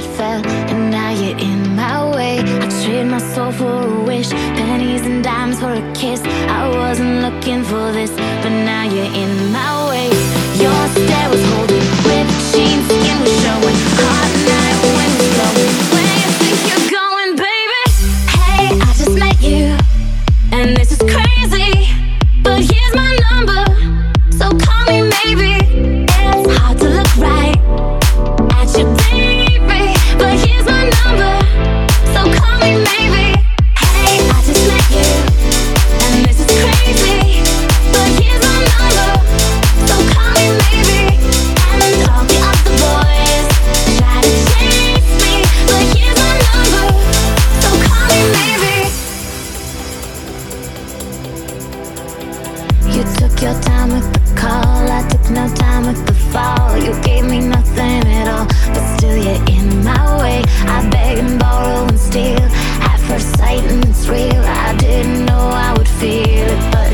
it felt, and now you're in my way. I trade my soul for a wish, pennies and dimes for a kiss. I wasn't looking for this, but now you're in my way. Your stare was holding, ripped jeans, skin was showing. Hot night, wind was blowing. Where you think you're going, baby? Hey, I just met you, and this is crazy, but here's my number, so call me maybe. It's hard to look right at your baby, but here's my number, so call me maybe. Hey, I just met you, and this is crazy, but here's my number, so call me maybe. And all the other boys try to chase me, but here's my number, so call me maybe. You took your time with the call, I took no time with the fall. You gave me nothing at all, but still you're in my way. I beg and borrow and steal at first sight, and it's real. I didn't know I would feel it, but